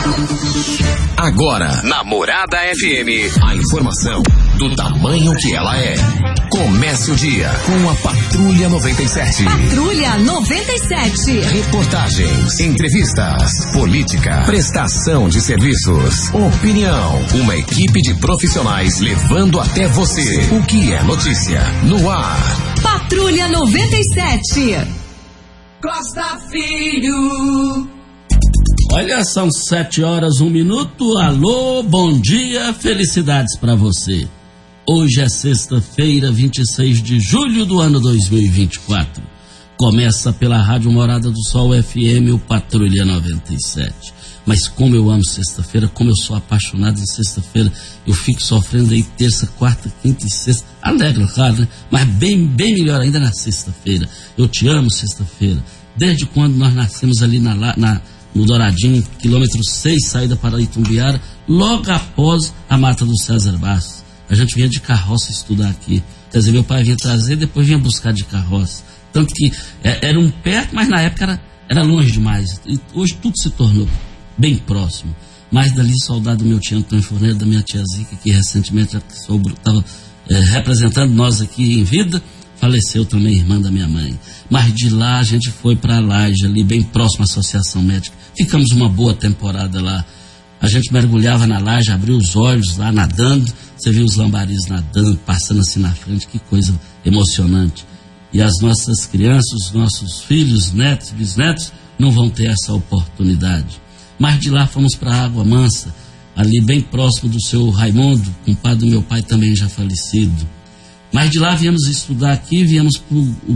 Agora, na Morada FM, a informação do tamanho que ela é. Comece o dia com a Patrulha 97. Patrulha 97. Reportagens, entrevistas, política, prestação de serviços, opinião. Uma equipe de profissionais levando até você o que é notícia no ar. Patrulha 97. Costa Filho. Olha, são 7h01. Alô, bom dia, felicidades pra você. Hoje é sexta-feira, 26 de julho do ano 2024. Começa pela Rádio Morada do Sol FM, o Patrulha 97. Mas como eu amo sexta-feira, como eu sou apaixonado em sexta-feira, eu fico sofrendo aí terça, quarta, quinta e sexta. Alegre, claro, né? Mas bem melhor ainda na sexta-feira. Eu te amo sexta-feira. Desde quando nós nascemos ali no Douradinho, quilômetro 6, saída para Itumbiara, logo após a Mata do César Bastos. A gente vinha de carroça estudar aqui. Quer dizer, meu pai vinha trazer, depois vinha buscar de carroça. Tanto que era um perto, mas na época era longe demais. E hoje tudo se tornou bem próximo. Mas dali, saudade do meu tio Antônio Forneiro, da minha tia Zica, que recentemente estava representando nós aqui em vida, faleceu também, irmã da minha mãe. Mas de lá a gente foi para a Laje, ali bem próximo à Associação Médica. Ficamos uma boa temporada lá. A gente mergulhava na laje, abriu os olhos lá nadando, você viu os lambaris nadando, passando assim na frente, que coisa emocionante. E as nossas crianças, os nossos filhos, netos, bisnetos, não vão ter essa oportunidade. Mas de lá fomos para a Água Mansa, ali bem próximo do seu Raimundo, compadre do meu pai também já falecido. Mas de lá viemos estudar aqui, viemos para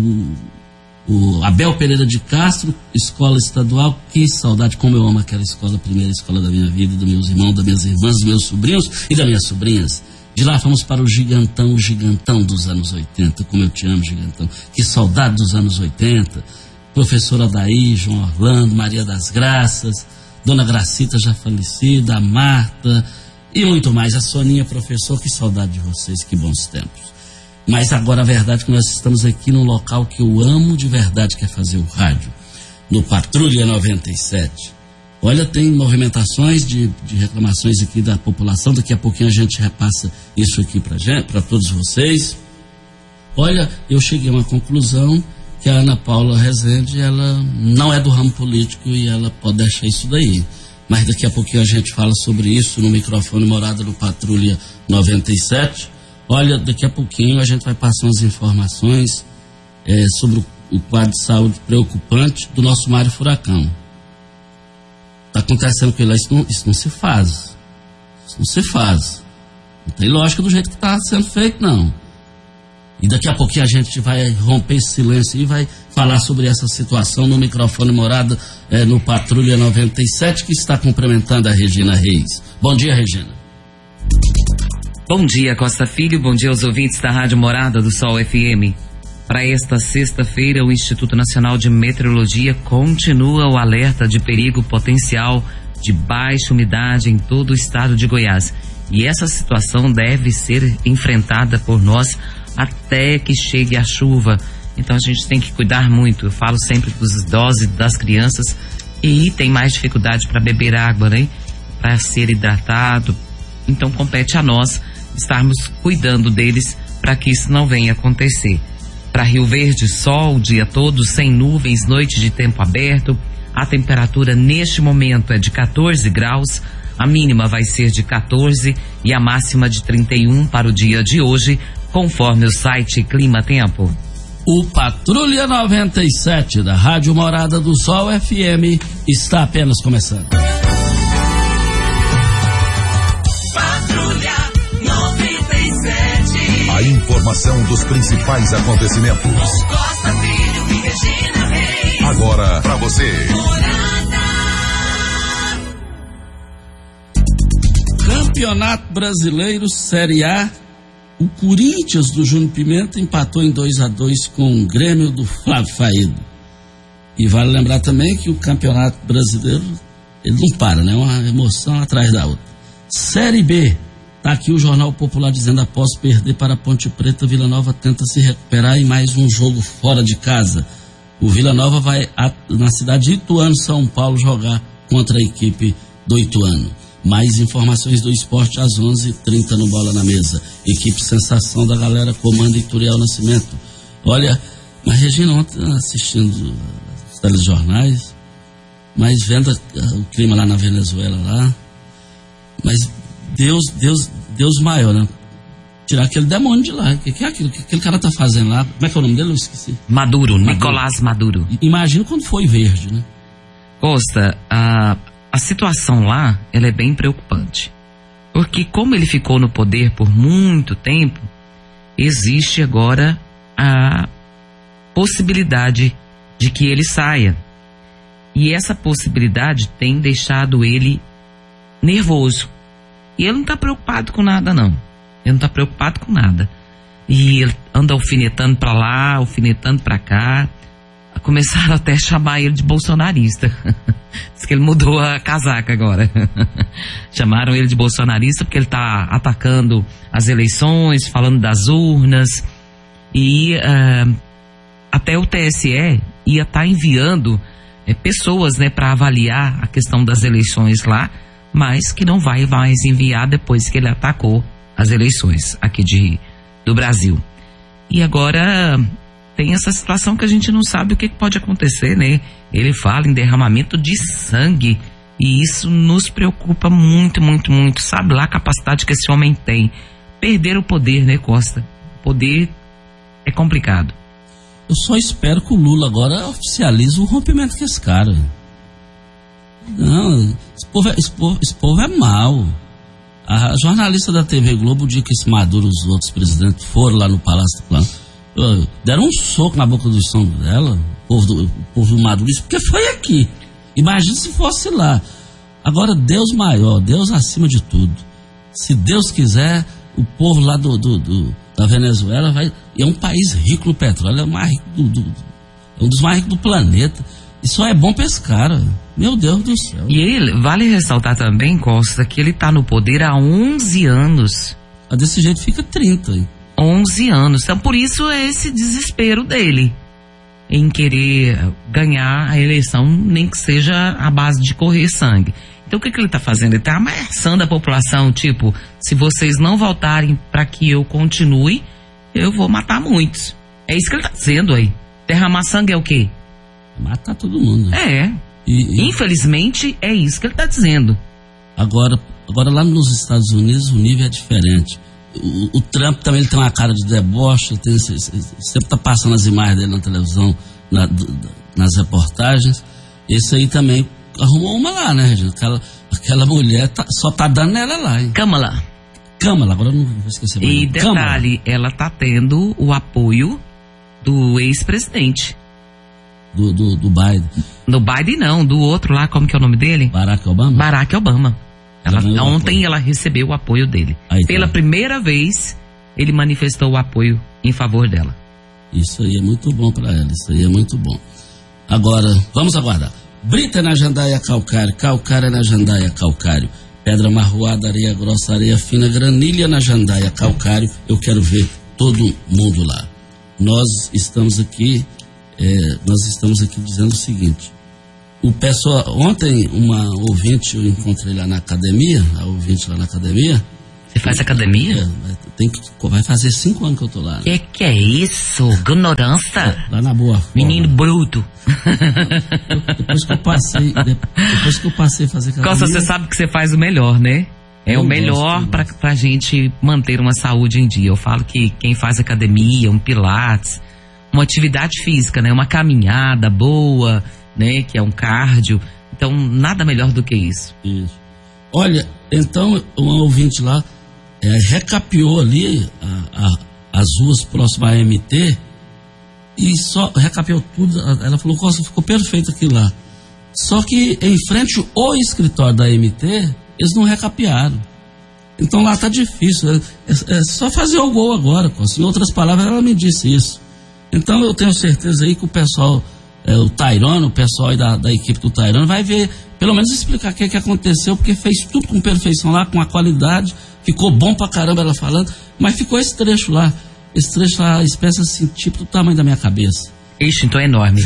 o Abel Pereira de Castro, escola estadual. Que saudade, como eu amo aquela escola, a primeira escola da minha vida, dos meus irmãos, das minhas irmãs, dos meus sobrinhos e das minhas sobrinhas. De lá fomos para o gigantão dos anos 80, como eu te amo, gigantão. Que saudade dos anos 80. Professora Daí, João Orlando, Maria das Graças, Dona Gracita já falecida, a Marta e muito mais. A Soninha, professor, que saudade de vocês, que bons tempos. Mas agora a verdade é que nós estamos aqui num local que eu amo de verdade, que é fazer o rádio, no Patrulha 97. Olha, tem movimentações de reclamações aqui da população, daqui a pouquinho a gente repassa isso aqui para todos vocês. Olha, eu cheguei a uma conclusão que a Ana Paula Rezende, ela não é do ramo político e ela pode deixar isso daí. Mas daqui a pouquinho a gente fala sobre isso no microfone Morada do Patrulha 97. Olha, daqui a pouquinho a gente vai passar umas informações sobre o quadro de saúde preocupante do nosso Mário Furacão. Está acontecendo com ele, isso não se faz. Isso não se faz. Não tem lógica do jeito que está sendo feito, não. E daqui a pouquinho a gente vai romper esse silêncio e vai falar sobre essa situação no microfone Morada no Patrulha 97, que está cumprimentando a Regina Reis. Bom dia, Regina. Bom dia, Costa Filho. Bom dia aos ouvintes da Rádio Morada do Sol FM. Para esta sexta-feira, o Instituto Nacional de Meteorologia continua o alerta de perigo potencial de baixa umidade em todo o estado de Goiás. E essa situação deve ser enfrentada por nós até que chegue a chuva. Então a gente tem que cuidar muito. Eu falo sempre dos idosos e das crianças e tem mais dificuldade para beber água, né? Para ser hidratado. Então compete a nós estarmos cuidando deles para que isso não venha acontecer. Para Rio Verde, sol o dia todo, sem nuvens, noite de tempo aberto. A temperatura neste momento é de 14 graus, a mínima vai ser de 14 e a máxima de 31 para o dia de hoje, conforme o site Clima Tempo. O Patrulha 97 da Rádio Morada do Sol FM está apenas começando. A informação dos principais acontecimentos. Costa Filho e Regina Reis. Agora pra você. Campeonato Brasileiro Série A. O Corinthians do Júnior Pimenta empatou em 2-2 com o Grêmio do Flávio Faído. E vale lembrar também que o Campeonato Brasileiro, ele não para, né? Uma emoção atrás da outra. Série B. Está aqui o Jornal Popular dizendo: após perder para a Ponte Preta, Vila Nova tenta se recuperar em mais um jogo fora de casa. O Vila Nova vai na cidade de Ituano, São Paulo, jogar contra a equipe do Ituano. Mais informações do esporte às 11h30 no Bola na Mesa. Equipe Sensação da galera comanda Ituriel Nascimento. Olha, mas Regina, ontem assistindo os telejornais, mas vendo o clima lá na Venezuela lá, mas Deus maior, né? Tirar aquele demônio de lá. O que é aquilo que aquele cara tá fazendo lá? Como é que é o nome dele? Eu esqueci. Maduro. Nicolás Maduro. Imagina quando foi verde, né? Costa, a situação lá, ela é bem preocupante. Porque como ele ficou no poder por muito tempo, existe agora a possibilidade de que ele saia. E essa possibilidade tem deixado ele nervoso. E ele não está preocupado com nada, não. Ele não está preocupado com nada. E ele anda alfinetando para lá, alfinetando para cá. Começaram até a chamar ele de bolsonarista. Diz que ele mudou a casaca agora. Chamaram ele de bolsonarista porque ele está atacando as eleições, falando das urnas. E até o TSE ia estar enviando pessoas, né, para avaliar a questão das eleições lá, mas que não vai mais enviar depois que ele atacou as eleições aqui do Brasil. E agora tem essa situação que a gente não sabe o que pode acontecer, né? Ele fala em derramamento de sangue e isso nos preocupa muito, muito, muito. Sabe lá a capacidade que esse homem tem. Perder o poder, né, Costa? O poder é complicado. Eu só espero que o Lula agora oficialize o rompimento com esse cara. Não, esse povo é mau. A jornalista da TV Globo, o dia que esse Maduro e os outros presidentes foram lá no Palácio do Planalto, deram um soco na boca do estômago dela, o povo do Maduro, isso porque foi aqui. Imagina se fosse lá. Agora, Deus maior, Deus acima de tudo. Se Deus quiser, o povo lá da Venezuela vai. É um país rico no petróleo, é o mais rico é um dos mais ricos do planeta. E só é bom pra esse cara. Meu Deus do céu. E ele, vale ressaltar também, Costa, que ele tá no poder há 11 anos. Mas desse jeito fica 30. 11 anos. Então, por isso é esse desespero dele em querer ganhar a eleição, nem que seja à base de correr sangue. Então, o que ele tá fazendo? Ele tá ameaçando a população, tipo, se vocês não votarem para que eu continue, eu vou matar muitos. É isso que ele tá dizendo aí. Derramar sangue é o quê? Matar todo mundo. É. Infelizmente, é isso que ele está dizendo. Agora lá nos Estados Unidos o nível é diferente. O Trump também ele tem uma cara de deboche, sempre está passando as imagens dele na televisão, nas reportagens. Esse aí também arrumou uma lá, né, Regina? Aquela mulher só tá dando nela lá, hein? Kamala, agora eu não vou esquecer mais. E detalhe, ela tá tendo o apoio do ex-presidente. Do Biden. Do Biden não, do outro lá, como que é o nome dele? Barack Obama. Ontem ela recebeu o apoio dele. Aí, pela primeira vez, ele manifestou o apoio em favor dela. Isso aí é muito bom para ela, isso aí é muito bom. Agora, vamos aguardar. Brita na Jandaia Calcário, calcário na Jandaia Calcário, pedra marroada, areia grossa, areia fina, granilha na Jandaia Calcário. Eu quero ver todo mundo lá. Nós estamos aqui dizendo o seguinte: o pessoal, ontem uma ouvinte eu encontrei lá na academia, Você faz academia? Vai fazer 5 anos que eu tô lá. Né? Que é isso? Ignorância? Lá na Boa Forma. Menino bruto. Depois que eu passei a fazer academia. Costa, você sabe que você faz o melhor, né? É o melhor pra gente manter uma saúde em dia. Eu falo que quem faz academia, um pilates, uma atividade física, né? Uma caminhada boa, né? Que é um cardio. Então, nada melhor do que isso. Isso. Olha, então, uma ouvinte lá recapeou ali as ruas próximas à MT e só recapeou tudo. Ela falou, Costa, ficou perfeito aquilo lá. Só que em frente ao escritório da MT, eles não recapearam. Então lá tá difícil. É só fazer o gol agora, Costa. Em outras palavras, ela me disse isso. Então eu tenho certeza aí que o pessoal, o Tairone, o pessoal aí da equipe do Tairone vai ver, pelo menos explicar o que aconteceu, porque fez tudo com perfeição lá, com a qualidade, ficou bom pra caramba ela falando, mas ficou esse trecho lá, a espécie assim, tipo do tamanho da minha cabeça. Ixi, então é enorme.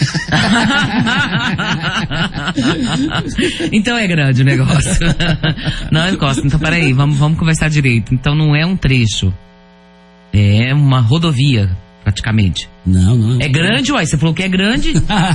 Então é grande o negócio. Não, Costa, então peraí, vamos conversar direito. Então não é um trecho, é uma rodovia, praticamente. Não. É grande, uai, você falou que é grande?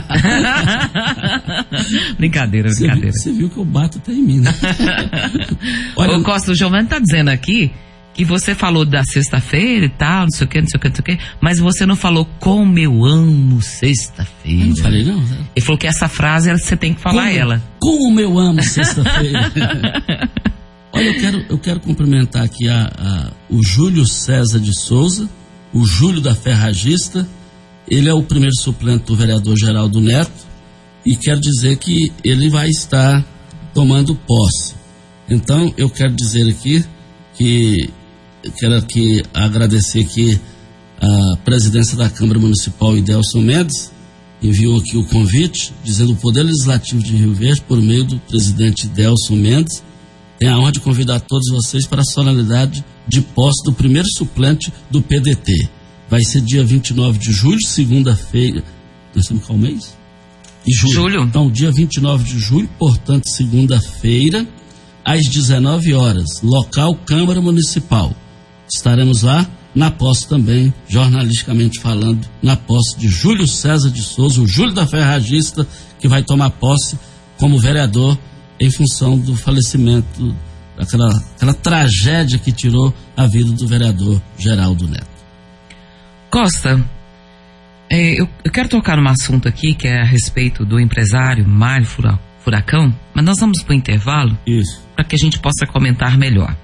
Brincadeira. Você viu que eu bato até em mim, né? Olha, ô Costa, o Giovanni tá dizendo aqui que você falou da sexta-feira e tal, não sei o que, mas você não falou como eu amo sexta-feira. Eu não falei não. Ele falou que essa frase você tem que falar ela. Como eu amo sexta-feira. Olha, eu quero cumprimentar aqui o Júlio César de Souza, o Júlio da Ferragista. Ele é o primeiro suplente do vereador Geraldo Neto e quero dizer que ele vai estar tomando posse. Então, eu quero dizer aqui que quero aqui agradecer aqui a presidência da Câmara Municipal, Idelson Mendes, enviou aqui o convite, dizendo o Poder Legislativo de Rio Verde, por meio do presidente Idelson Mendes, tem a honra de convidar todos vocês para a solenidade de posse do primeiro suplente do PDT. Vai ser dia 29 de julho, segunda-feira. Nós estamos qual mês? Julho. Então, dia 29 de julho, portanto, segunda-feira, às 19 horas, local Câmara Municipal. Estaremos lá na posse também, jornalisticamente falando, na posse de Júlio César de Souza, o Júlio da Ferragista, que vai tomar posse como vereador em função do falecimento, aquela tragédia que tirou a vida do vereador Geraldo Neto. Costa, eu quero tocar num assunto aqui que é a respeito do empresário Mário Furacão, mas nós vamos para o intervalo para que a gente possa comentar melhor.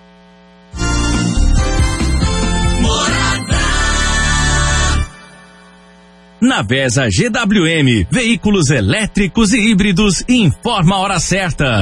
Na Vesa GWM, veículos elétricos e híbridos, informa a hora certa.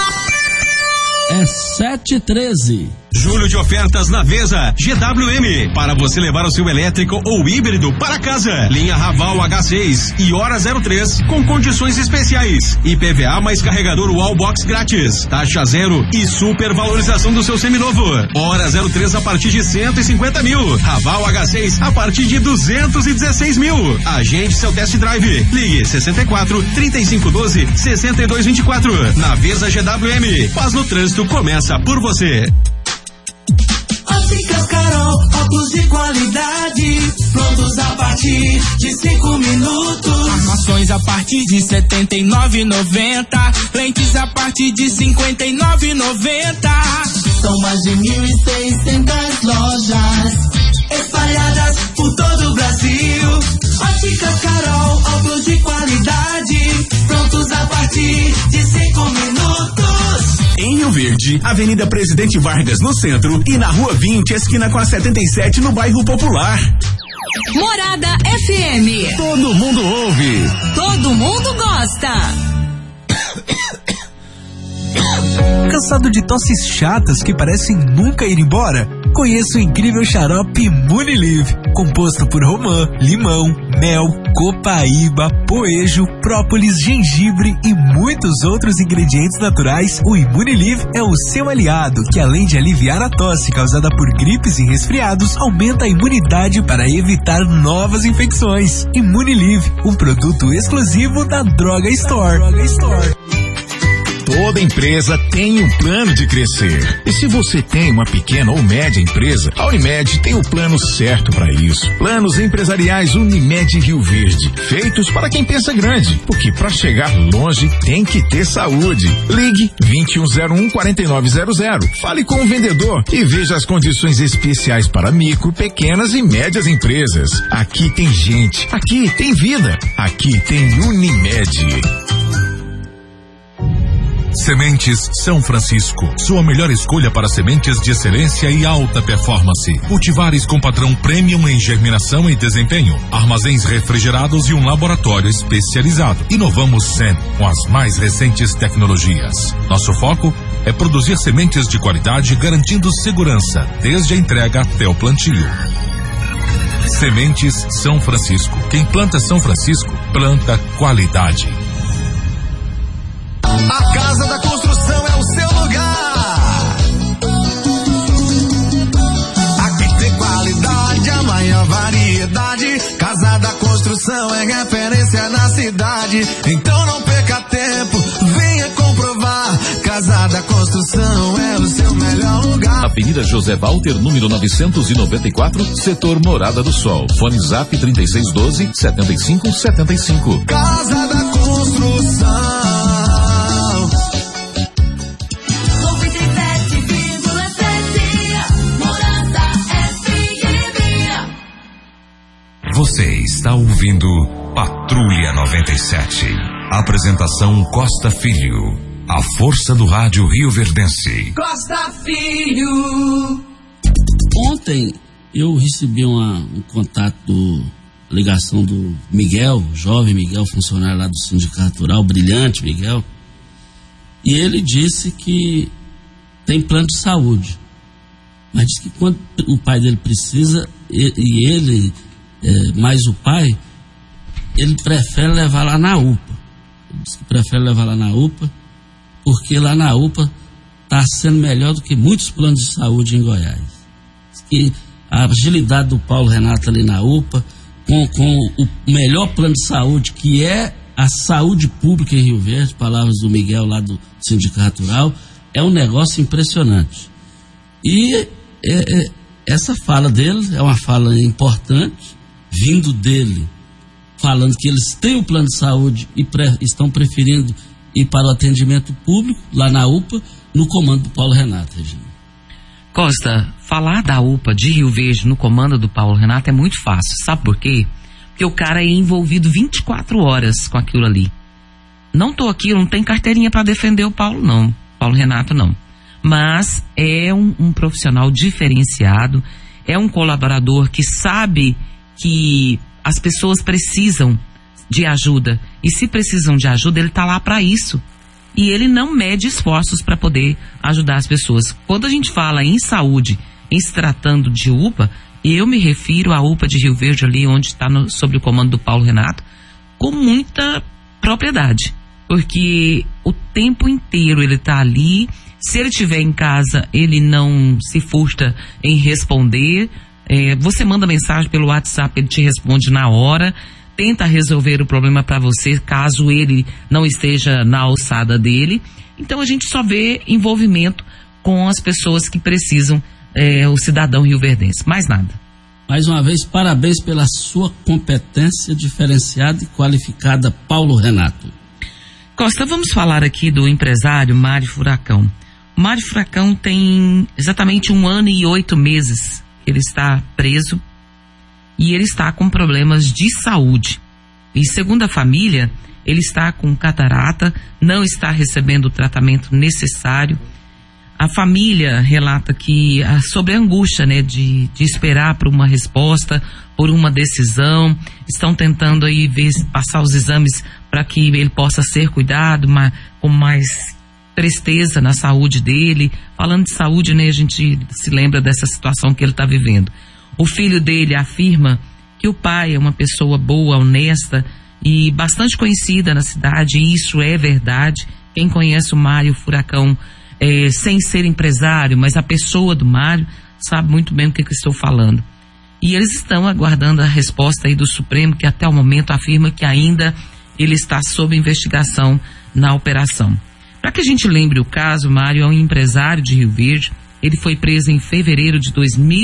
É 7h13. Julho de ofertas na Vesa GWM, para você levar o seu elétrico ou híbrido para casa. Linha Raval H6 e Hora 03 com condições especiais. IPVA mais carregador Wallbox grátis. Taxa zero e supervalorização do seu seminovo. Hora 03 a partir de 150 mil. Raval H6 a partir de 216 mil. Agende seu test drive. Ligue 64 3512 6224. Na Vesa GWM. Paz no trânsito começa por você. Óticas Carol, óculos de qualidade, prontos a partir de 5 minutos. Armações a partir de R$ 79,90, lentes a partir de R$ 59,90. São mais de 1.600 lojas, espalhadas por todo o Brasil. Óticas Carol, óculos de qualidade, prontos a partir de 5 minutos. Em Rio Verde, Avenida Presidente Vargas no centro e na Rua 20, esquina com a 77 no bairro Popular. Morada FM. Todo mundo ouve. Todo mundo gosta. Cansado de tosses chatas que parecem nunca ir embora? Conheça o incrível xarope Imunilive, composto por romã, limão, mel, copaíba, poejo, própolis, gengibre e muitos outros ingredientes naturais. O Imunilive é o seu aliado, que além de aliviar a tosse causada por gripes e resfriados, aumenta a imunidade para evitar novas infecções. Imunilive, um produto exclusivo da Droga Store. Toda empresa tem um plano de crescer. E se você tem uma pequena ou média empresa, a Unimed tem o plano certo para isso. Planos empresariais Unimed Rio Verde, feitos para quem pensa grande, porque para chegar longe tem que ter saúde. Ligue 2101-4900, fale com o vendedor e veja as condições especiais para micro, pequenas e médias empresas. Aqui tem gente, aqui tem vida, aqui tem Unimed. Sementes São Francisco, sua melhor escolha para sementes de excelência e alta performance. Cultivares com padrão premium em germinação e desempenho. Armazéns refrigerados e um laboratório especializado. Inovamos sempre com as mais recentes tecnologias. Nosso foco é produzir sementes de qualidade, garantindo segurança, desde a entrega até o plantio. Sementes São Francisco. Quem planta São Francisco, planta qualidade. A Casa da Construção é o seu lugar. Aqui tem qualidade, a maior variedade. Casa da Construção Construção é referência na cidade, então não perca tempo, venha comprovar. Casada Construção é o seu melhor lugar. Avenida José Walter, número 994, setor Morada do Sol. Fone Zap 3612-7575. Casa da Construção. 97,7 Morada FM. Você está ouvindo Patrulha 97. Apresentação Costa Filho. A força do rádio rioverdense. Costa Filho. Ontem eu recebi um contato, ligação do Miguel, jovem Miguel, funcionário lá do Sindicato Rural, brilhante Miguel, e ele disse que tem plano de saúde, mas disse que quando o pai dele precisa, e ele, mais o pai, ele prefere levar lá na UPA. Ele disse que prefere levar lá na UPA, porque lá na UPA está sendo melhor do que muitos planos de saúde em Goiás. Diz que a agilidade do Paulo Renato ali na UPA, com o melhor plano de saúde, que é a saúde pública em Rio Verde, palavras do Miguel lá do Sindicato Rural, é um negócio impressionante. E essa fala dele é uma fala importante, vindo dele, falando que eles têm um plano de saúde e estão preferindo ir para o atendimento público, lá na UPA, no comando do Paulo Renato, Regina. Costa, falar da UPA de Rio Verde no comando do Paulo Renato é muito fácil. Sabe por quê? Porque o cara é envolvido 24 horas com aquilo ali. Não tô aqui, não tem carteirinha para defender o Paulo, não. Paulo Renato, não. Mas é um profissional diferenciado, é um colaborador que sabe que as pessoas precisam de ajuda, e se precisam de ajuda, ele está lá para isso, e ele não mede esforços para poder ajudar as pessoas. Quando a gente fala em saúde, em se tratando de UPA, eu me refiro à UPA de Rio Verde ali, onde está sob o comando do Paulo Renato, com muita propriedade, porque o tempo inteiro ele está ali. Se ele estiver em casa, ele não se furta em responder. Você manda mensagem pelo WhatsApp, ele te responde na hora, tenta resolver o problema para você, caso ele não esteja na alçada dele. Então a gente só vê envolvimento com as pessoas que precisam, o cidadão rioverdense, mais nada. Mais uma vez, parabéns pela sua competência diferenciada e qualificada, Paulo Renato. Costa, vamos falar aqui do empresário Mário Furacão. O Mário Furacão tem exatamente 1 ano e 8 meses que ele está preso, e ele está com problemas de saúde. E segundo a família, ele está com catarata, não está recebendo o tratamento necessário. A família relata que sobre a angústia, né, de esperar por uma resposta, por uma decisão, estão tentando aí passar os exames para que ele possa ser cuidado, mas com mais presteza na saúde dele. Falando de saúde, né, a gente se lembra dessa situação que ele está vivendo. O filho dele afirma que o pai é uma pessoa boa, honesta e bastante conhecida na cidade, e isso é verdade. Quem conhece o Mário Furacão, sem ser empresário, mas a pessoa do Mário, sabe muito bem o que eu estou falando. E eles estão aguardando a resposta aí do Supremo, que até o momento afirma que ainda ele está sob investigação na operação. Para que a gente lembre o caso, o Mário é um empresário de Rio Verde. Ele foi preso em fevereiro de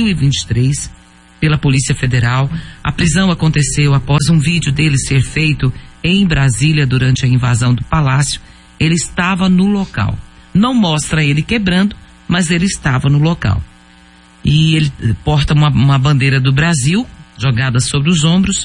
2023 pela Polícia Federal. A prisão aconteceu após um vídeo dele ser feito em Brasília durante a invasão do Palácio. Ele estava no local. Não mostra ele quebrando, mas ele estava no local. E ele porta uma bandeira do Brasil jogada sobre os ombros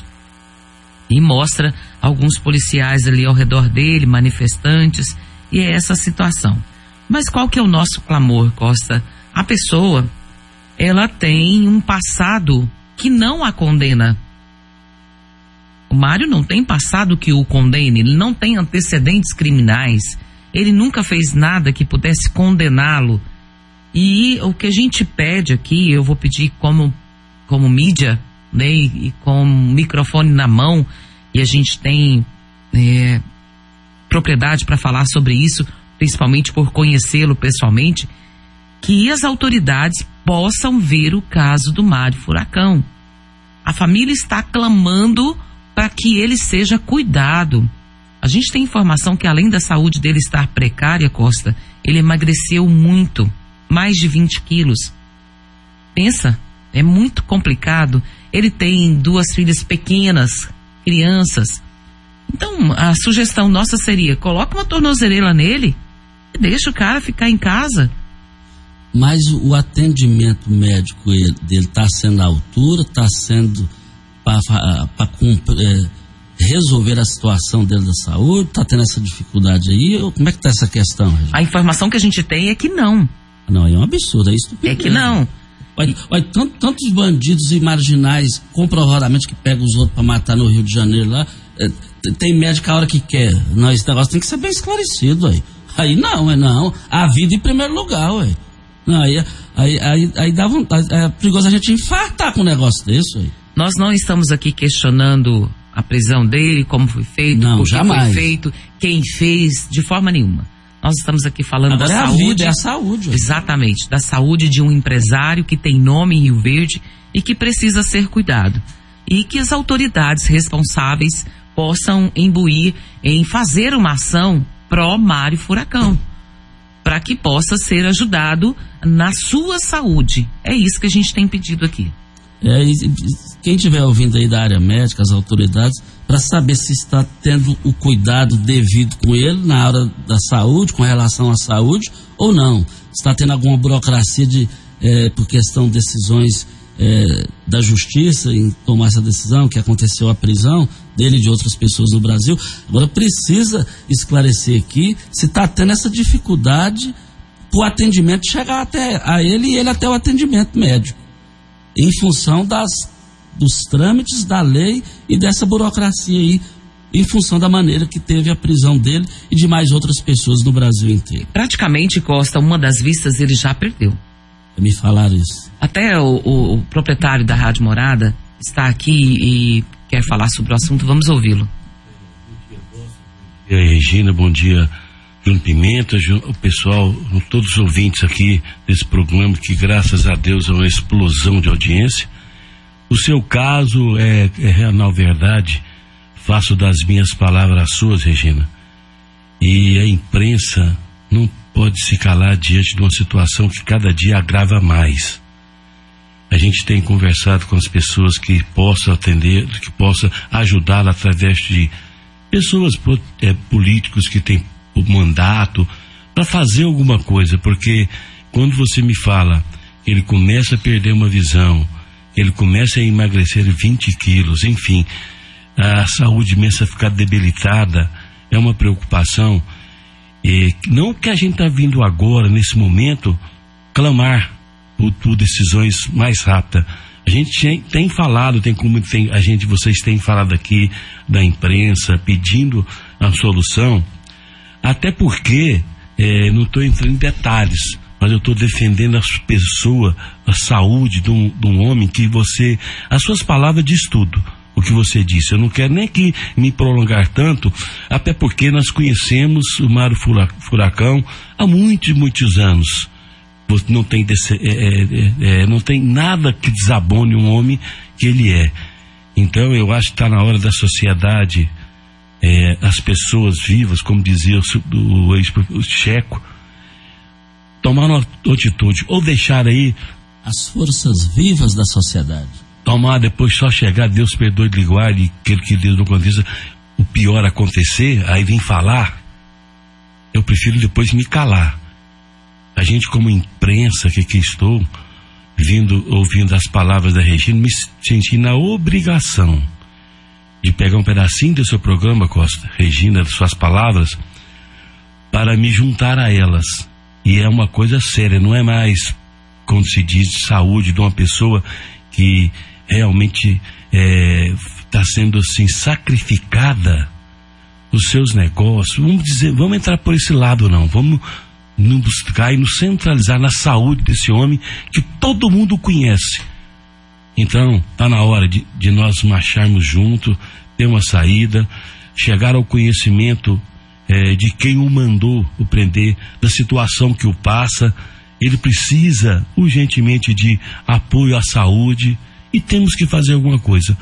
e mostra alguns policiais ali ao redor dele, manifestantes, e é essa situação. Mas qual que é o nosso clamor, Costa? A pessoa, ela tem um passado que não a condena. O Mário não tem passado que o condene, ele não tem antecedentes criminais, ele nunca fez nada que pudesse condená-lo. E o que a gente pede aqui, eu vou pedir como mídia, né, e com o microfone na mão, e a gente tem propriedade para falar sobre isso, principalmente por conhecê-lo pessoalmente, que as autoridades possam ver o caso do Mário Furacão. A família está clamando para que ele seja cuidado. A gente tem informação que além da saúde dele estar precária, Costa, ele emagreceu muito, mais de 20 quilos. Pensa, é muito complicado. Ele tem 2 filhas pequenas, crianças. Então, a sugestão nossa seria, coloca uma tornozeleira nele e deixa o cara ficar em casa. Mas o atendimento médico dele está sendo à altura, está sendo para resolver a situação dele da saúde, está tendo essa dificuldade aí? Como é que está essa questão, Regina? A informação que a gente tem é que não. Não, é um absurdo, é estupidez. É que não. Olha, tantos bandidos e marginais, comprovadamente, que pegam os outros para matar no Rio de Janeiro lá, tem médico a hora que quer. Não, esse negócio tem que ser bem esclarecido, aí não, a vida em primeiro lugar, não, aí dá vontade, é perigoso a gente infartar com um negócio desse, Nós não estamos aqui questionando a prisão dele, como foi feito, não, por que jamais. foi feito, quem fez, de forma nenhuma. Nós estamos aqui falando agora da saúde. A vida, é a saúde. Exatamente, da saúde de um empresário que tem nome em Rio Verde e que precisa ser cuidado. E que as autoridades responsáveis possam imbuir em fazer uma ação pró-Mário Furacão, para que possa ser ajudado na sua saúde. É isso que a gente tem pedido aqui. Quem estiver ouvindo aí da área médica, as autoridades, para saber se está tendo o cuidado devido com ele na hora da saúde, com relação à saúde, ou não. Se está tendo alguma burocracia por questão de decisões da justiça em tomar essa decisão, que aconteceu a prisão dele e de outras pessoas no Brasil. Agora precisa esclarecer aqui se está tendo essa dificuldade para o atendimento chegar até a ele e ele até o atendimento médico, em função dos trâmites da lei e dessa burocracia aí, em função da maneira que teve a prisão dele e de mais outras pessoas no Brasil inteiro. Praticamente, Costa, uma das vistas ele já perdeu. Me falaram isso. Até o proprietário da Rádio Morada está aqui e quer falar sobre o assunto. Vamos ouvi-lo. Bom dia, Regina. Bom dia, Júnior Pimenta, o pessoal, todos os ouvintes aqui desse programa, que graças a Deus é uma explosão de audiência. O seu caso é na verdade, faço das minhas palavras as suas, Regina. E a imprensa não pode se calar diante de uma situação que cada dia agrava mais. A gente tem conversado com as pessoas que possam atender, que possam ajudá-la através de pessoas, políticos que têm o mandato para fazer alguma coisa, porque quando você me fala que ele começa a perder uma visão, ele começa a emagrecer 20 quilos, enfim, a saúde começa a ficar debilitada, é uma preocupação. E não que a gente está vindo agora, nesse momento, clamar por decisões mais rápidas. A gente tem falado, vocês têm falado aqui da imprensa, pedindo a solução, até porque, não estou entrando em detalhes, mas eu estou defendendo as pessoas, a saúde de um homem que as suas palavras diz tudo. O que você disse, eu não quero nem que me prolongar tanto, até porque nós conhecemos o Mário Furacão há muitos anos. Não tem nada que desabone um homem que ele é. Então eu acho que está na hora da sociedade, as pessoas vivas, como dizia o ex-checo, tomar uma atitude, ou deixar aí as forças vivas da sociedade. Tomar, depois só chegar, Deus perdoe de guarde, e que Deus não aconteça, o pior acontecer, aí vem falar. Eu prefiro depois me calar. A gente, como imprensa que aqui estou, ouvindo as palavras da Regina, me senti na obrigação de pegar um pedacinho do seu programa, Costa, Regina, das suas palavras, para me juntar a elas. E é uma coisa séria, não é mais, quando se diz, saúde de uma pessoa que realmente está sendo assim sacrificada, os seus negócios. Vamos entrar por esse lado, não. Vamos nos buscar e nos centralizar na saúde desse homem que todo mundo conhece. Então, está na hora de nós marcharmos juntos, ter uma saída, chegar ao conhecimento de quem o mandou o prender, da situação que o passa. Ele precisa urgentemente de apoio à saúde e temos que fazer alguma coisa.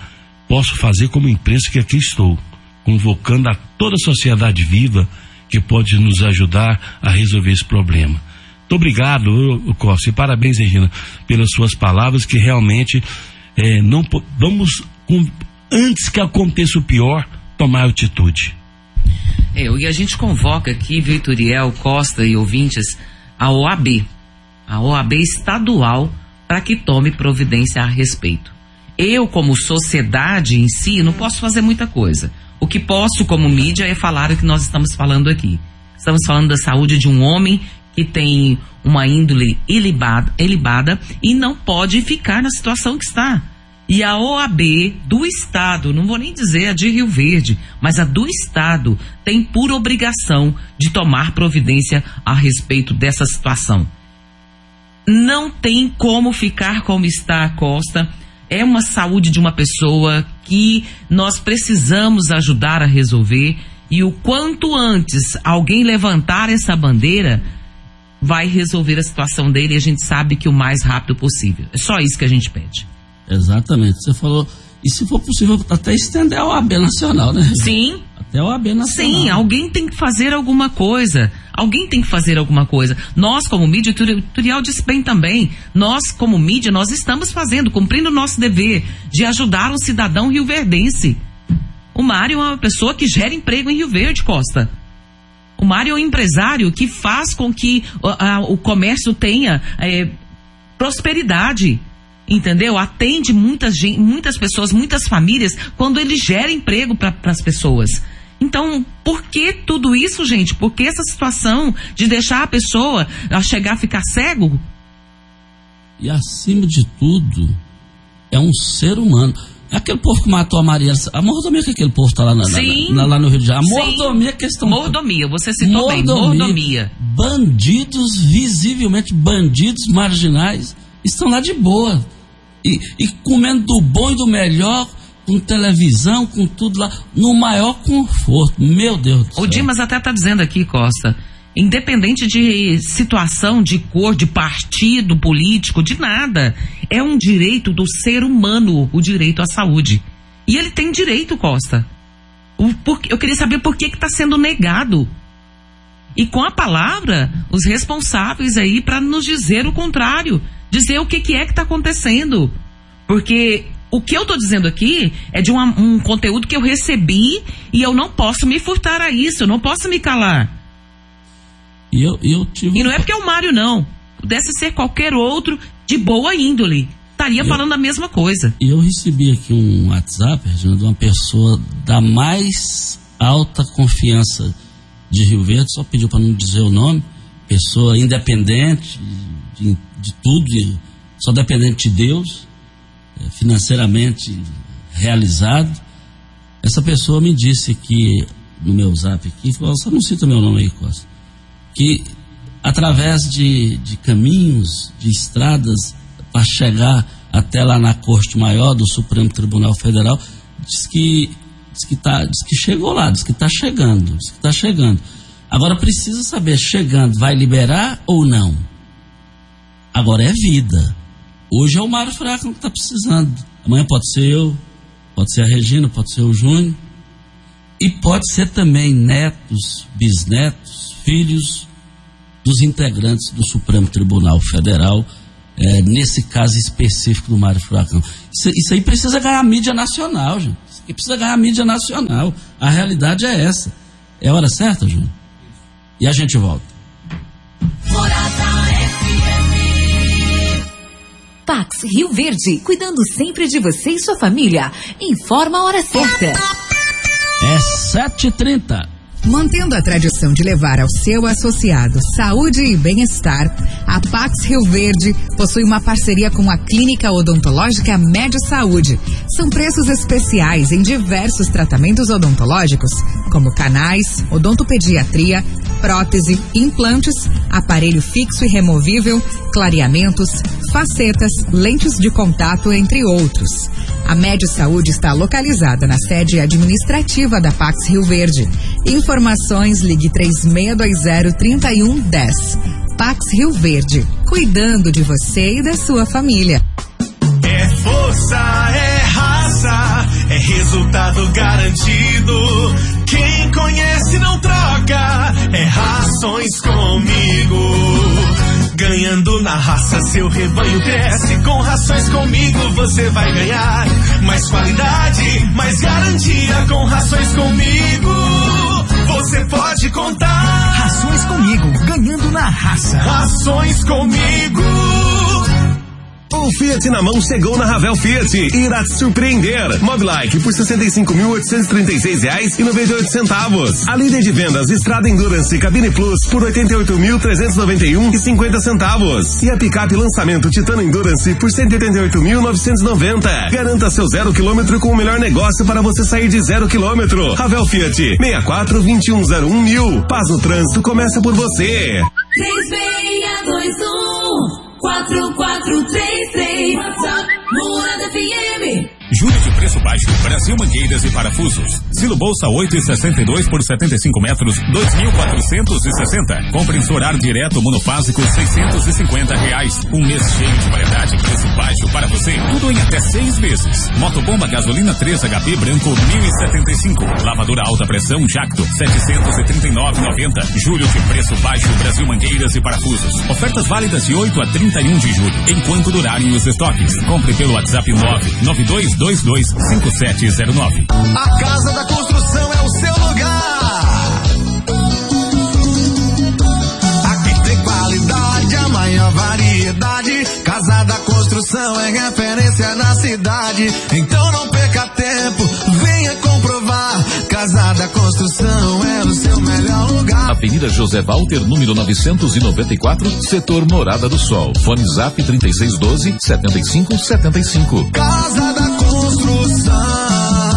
posso fazer como imprensa que aqui estou, convocando a toda a sociedade viva que pode nos ajudar a resolver esse problema. Muito obrigado, Costa, e parabéns, Regina, pelas suas palavras, que realmente não vamos, antes que aconteça o pior, tomar atitude. E a gente convoca aqui, Vitoriel, Costa e ouvintes, a OAB estadual, para que tome providência a respeito. Eu, como sociedade em si, não posso fazer muita coisa. O que posso, como mídia, é falar o que nós estamos falando aqui. Estamos falando da saúde de um homem que tem uma índole ilibada e não pode ficar na situação que está. E a OAB do Estado, não vou nem dizer a de Rio Verde, mas a do Estado, tem por obrigação de tomar providência a respeito dessa situação. Não tem como ficar como está, Costa. É uma saúde de uma pessoa que nós precisamos ajudar a resolver, e o quanto antes alguém levantar essa bandeira, vai resolver a situação dele, e a gente sabe que o mais rápido possível. É só isso que a gente pede. Exatamente, você falou, e se for possível até estender a OAB Nacional, né? Sim. Até a OAB Nacional. Sim, alguém tem que fazer alguma coisa. Nós, como mídia, o Turiel disse bem também, nós, como mídia, nós estamos cumprindo o nosso dever de ajudar o cidadão rioverdense. O Mário é uma pessoa que gera emprego em Rio Verde, Costa. O Mário é um empresário que faz com que o comércio tenha prosperidade. Entendeu? Atende muitas pessoas, muitas famílias, quando ele gera emprego para as pessoas. Então, por que tudo isso, gente? Por que essa situação de deixar a pessoa chegar a ficar cego? E acima de tudo, é um ser humano. Aquele povo que matou a Marielle, a mordomia que aquele povo está lá, lá no Rio de Janeiro. A mordomia que eles estão... Mordomia, você citou bem, mordomia. Bandidos, visivelmente bandidos marginais, estão lá de boa. E comendo do bom e do melhor, com televisão, com tudo lá, no maior conforto. Meu Deus do céu. O Dimas até está dizendo aqui, Costa, independente de situação, de cor, de partido político, de nada, é um direito do ser humano, o direito à saúde. E ele tem direito, Costa. Eu queria saber por que está sendo negado. E com a palavra, os responsáveis aí para nos dizer o contrário. Dizer o que é que está acontecendo. Porque o que eu estou dizendo aqui é de um conteúdo que eu recebi e eu não posso me furtar a isso, eu não posso me calar. E não é porque é o Mário, não. Pudesse ser qualquer outro de boa índole. Estaria falando a mesma coisa. E eu recebi aqui um WhatsApp, Regina, de uma pessoa da mais alta confiança de Rio Verde, só pediu para não dizer o nome, pessoa independente de tudo, só dependente de Deus, financeiramente realizado. Essa pessoa me disse que, no meu zap aqui, você não cita meu nome aí, Costa, que através de caminhos, de estradas, para chegar até lá na Corte Maior do Supremo Tribunal Federal, diz que chegou lá, diz que está chegando. Agora precisa saber, chegando, vai liberar ou não? Agora é vida. Hoje é o Mário Fraco que está precisando. Amanhã pode ser eu, pode ser a Regina, pode ser o Júnior. E pode ser também netos, bisnetos, filhos dos integrantes do Supremo Tribunal Federal, nesse caso específico do Mário Furacão. Isso aí precisa ganhar mídia nacional, gente. Isso aqui precisa ganhar mídia nacional. A realidade é essa. É a hora certa, Júnior? E a gente volta. Pax Rio Verde, cuidando sempre de você e sua família. Informa a hora certa. É 7h30. Mantendo a tradição de levar ao seu associado saúde e bem-estar, a Pax Rio Verde possui uma parceria com a Clínica Odontológica Médio Saúde. São preços especiais em diversos tratamentos odontológicos, como canais, odontopediatria, prótese, implantes, aparelho fixo e removível, clareamentos, facetas, lentes de contato, entre outros. A Médio Saúde está localizada na sede administrativa da Pax Rio Verde. Informações, ligue 3620-3110. Pax Rio Verde, cuidando de você e da sua família. É força, é raça, é resultado garantido. Quem conhece não troca, é Rações Comigo. Ganhando na raça, seu rebanho cresce. Com Rações Comigo você vai ganhar mais qualidade, mais garantia. Com Rações Comigo você pode contar. Rações Comigo, ganhando na raça. Rações Comigo. O Fiat na mão chegou na Ravel Fiat e irá te surpreender. Mobilike por R$ 65.836,98. A líder de vendas Estrada Endurance Cabine Plus por R$ 88.391,50. E a picape lançamento Titano Endurance por R$ 188.990. Garanta seu 0 km com o melhor negócio para você sair de 0 km. Ravel Fiat 64-2101.000. Paz no trânsito começa por você. 3621-4433 WhatsApp Morada FM. Júlio de preço baixo, Brasil Mangueiras e Parafusos. Silo Bolsa 8,62 por 75 metros, 2.460. Compre em seu horário direto monofásico, R$650. Um mês cheio de variedade, preço baixo para você. Tudo em até 6 vezes. Motobomba gasolina 3 HP branco, 1.075. Lavadora alta pressão Jacto, 739,90. Júlio de preço baixo, Brasil Mangueiras e Parafusos. Ofertas válidas de 8 a 31 de julho, enquanto durarem os estoques. Compre pelo WhatsApp 992225709. A Casa da Construção é o seu lugar. Aqui tem qualidade, a maior variedade. Casa da Construção é referência na cidade. Então não perca tempo, venha comprovar. Casa da Construção é o seu melhor lugar. Avenida José Walter, número 994, setor Morada do Sol. Fone Zap 3612-7575. Casa da Construção.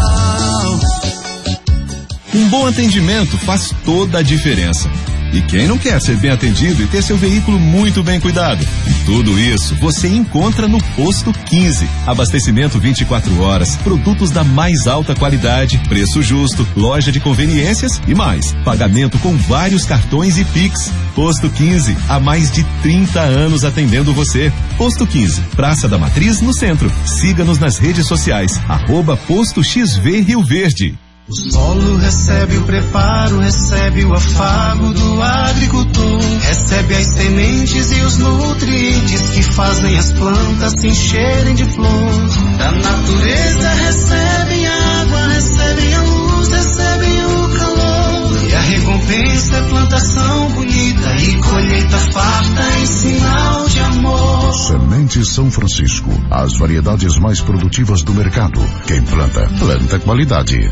Um bom atendimento faz toda a diferença. E quem não quer ser bem atendido e ter seu veículo muito bem cuidado? Tudo isso você encontra no Posto 15. Abastecimento 24 horas, produtos da mais alta qualidade, preço justo, loja de conveniências e mais. Pagamento com vários cartões e Pix. Posto 15, há mais de 30 anos atendendo você. Posto 15, Praça da Matriz, no centro. Siga-nos nas redes sociais, @Posto XV Rio Verde. O solo recebe o preparo, recebe o afago do agricultor, recebe as sementes e os nutrientes que fazem as plantas se encherem de flor. Da natureza recebem água, recebem a luz, recebem o calor. E a recompensa é plantação bonita e colheita farta em sinal de amor. Semente São Francisco, as variedades mais produtivas do mercado. Quem planta, planta qualidade.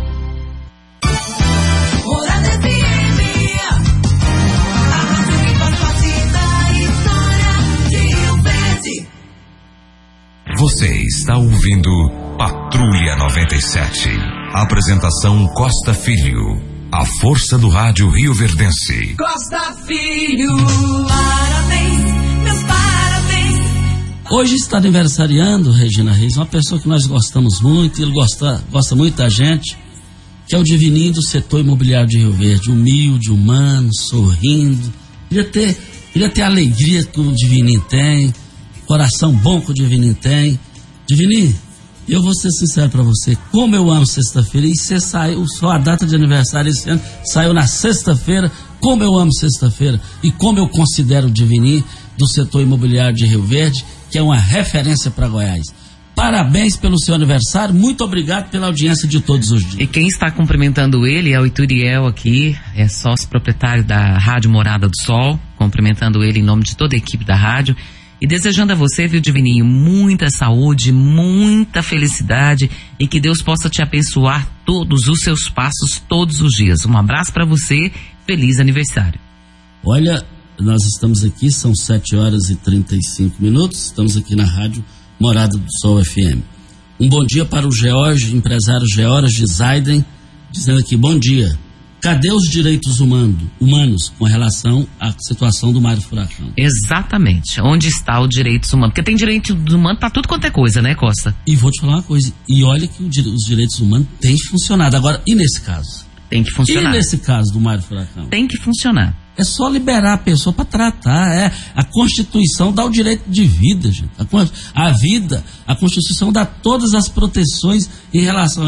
Morada FM, a rádio que faz parte da história de Rio Verde. Você está ouvindo Patrulha 97. Apresentação Costa Filho. A força do rádio rioverdense. Costa Filho, parabéns, meus parabéns. Hoje está aniversariando, Regina Reis, uma pessoa que nós gostamos muito, ele gosta muito da gente, que é o Divininho do setor imobiliário de Rio Verde, humilde, humano, sorrindo. Queria ter a alegria que o Divininho tem, coração bom que o Divininho tem. Divininho, eu vou ser sincero pra você, como eu amo sexta-feira, e você saiu, sua data de aniversário esse ano saiu na sexta-feira, como eu amo sexta-feira, e como eu considero o Divininho do setor imobiliário de Rio Verde, que é uma referência para Goiás. Parabéns pelo seu aniversário, muito obrigado pela audiência de todos os dias. E quem está cumprimentando ele é o Ituriel aqui, é sócio proprietário da Rádio Morada do Sol, cumprimentando ele em nome de toda a equipe da rádio e desejando a você, viu, Divininho, muita saúde, muita felicidade e que Deus possa te abençoar todos os seus passos, todos os dias. Um abraço para você, feliz aniversário. Olha, nós estamos aqui, são 7h35, estamos aqui na Rádio Morada do Sol FM. Um bom dia para o George, empresário George Zaiden, dizendo aqui, bom dia. Cadê os direitos humanos com relação à situação do Mário Furacão? Exatamente. Onde está o direitos humanos? Porque tem direito humano para tudo quanto é coisa, né, Costa? E vou te falar uma coisa, e olha que os direitos humanos têm funcionado. Agora, e nesse caso? Tem que funcionar. E nesse caso do Mário Furacão? Tem que funcionar. É só liberar a pessoa para tratar. A Constituição dá o direito de vida, gente. A vida, a Constituição dá todas as proteções em relação a isso.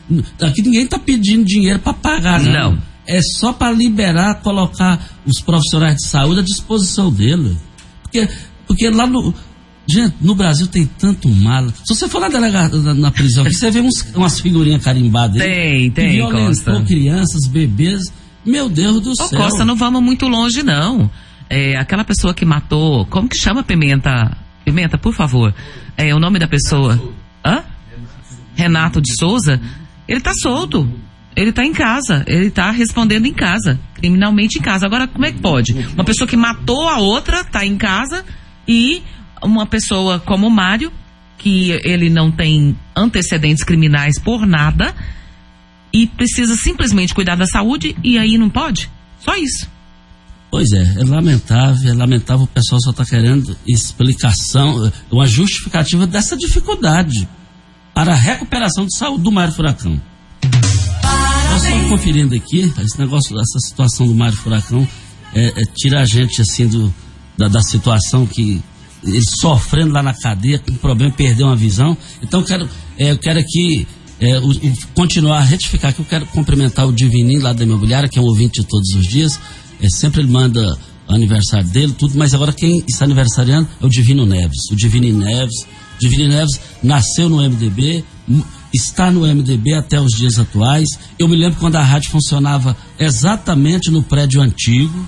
Aqui ninguém está pedindo dinheiro para pagar, não. É só para liberar, colocar os profissionais de saúde à disposição dele. Porque lá no... Gente, no Brasil tem tanto mal. Se você for lá na prisão, aqui, você vê umas figurinhas carimbadas. Tem, violentou Costa. Crianças, bebês. Meu Deus do céu. Costa, não vamos muito longe, não. Aquela pessoa que matou... Como que chama Pimenta? Pimenta, por favor. O nome da pessoa... Hã? Renato de Souza. Ele tá solto. Ele tá em casa. Ele tá respondendo em casa. Criminalmente em casa. Agora, como é que pode? Uma pessoa que matou a outra tá em casa e... Uma pessoa como o Mário, que ele não tem antecedentes criminais por nada e precisa simplesmente cuidar da saúde e aí não pode? Só isso. Pois é lamentável, o pessoal só está querendo explicação, uma justificativa dessa dificuldade para a recuperação de saúde do Mário Furacão. Nós estamos conferindo aqui, essa situação do Mário Furacão tira a gente assim da situação que ele sofrendo lá na cadeia, com problema, perdeu uma visão. Então eu quero aqui continuar a retificar aqui. Eu quero cumprimentar o Divininho lá da imobiliária, que é um ouvinte de todos os dias. Sempre ele manda o aniversário dele, tudo, mas agora quem está aniversariando é o Divino Neves. O Divino Neves nasceu no MDB, está no MDB até os dias atuais. Eu me lembro quando a rádio funcionava exatamente no prédio antigo.